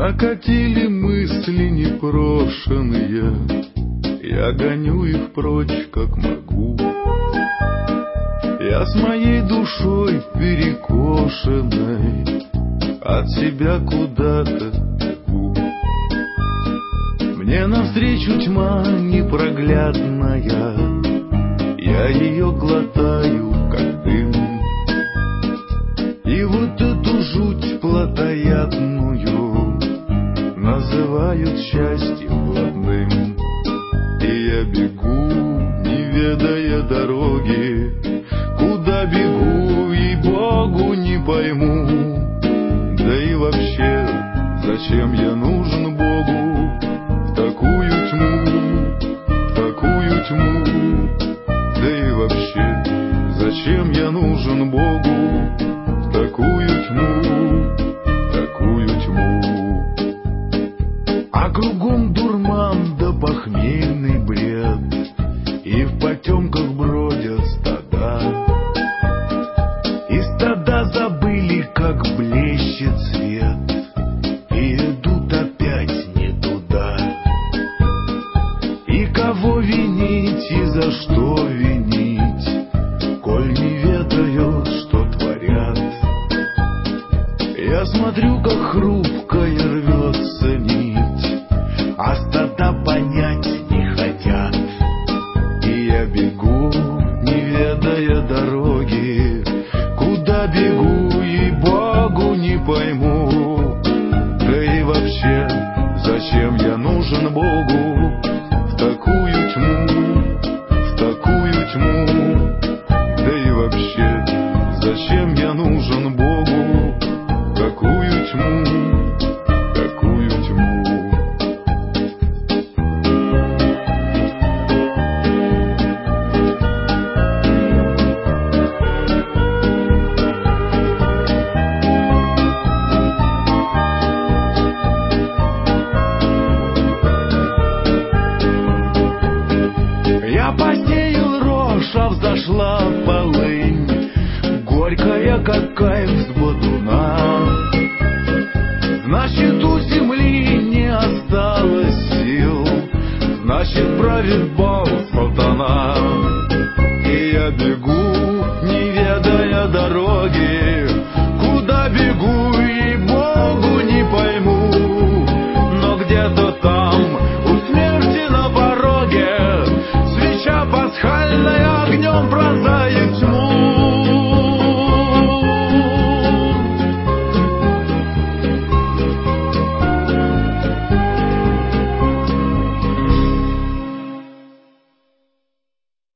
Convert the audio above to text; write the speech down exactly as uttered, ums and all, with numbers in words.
Накатили мысли непрошенные, я гоню их прочь, как могу. Я с моей душой перекошенной от себя куда-то бегу. Мне навстречу тьма непроглядная, я ее глотаю, как дым. И вот эту жуть плотоядную называют счастьем блатным. И я бегу, не ведая дороги, куда бегу, и Богу не пойму. Да и вообще, зачем я нужен Богу в такую тьму, в такую тьму? Да и вообще, зачем я нужен Богу в такую тьму, в такую тьму? А кругом дурман да похмельный бред, и в потемках бродят стада. И стада забыли, как блещет свет, и идут опять не туда. И кого винить и за что винить, коль не ведают, что творят? Я смотрю, как хрупкая рвется нить, а стада понять не хотят. И я бегу, не ведая дороги, куда бегу, и Богу не пойму. Да и вообще, зачем я нужен Богу в такую тьму, в такую тьму? Да и вообще, зачем я нужен Богу в такую тьму, в такую тьму? Я посеял рожь, а взошла полынь, горькая, как кайф с бодуна. Значит, у земли не осталось сил, значит, правит Бог.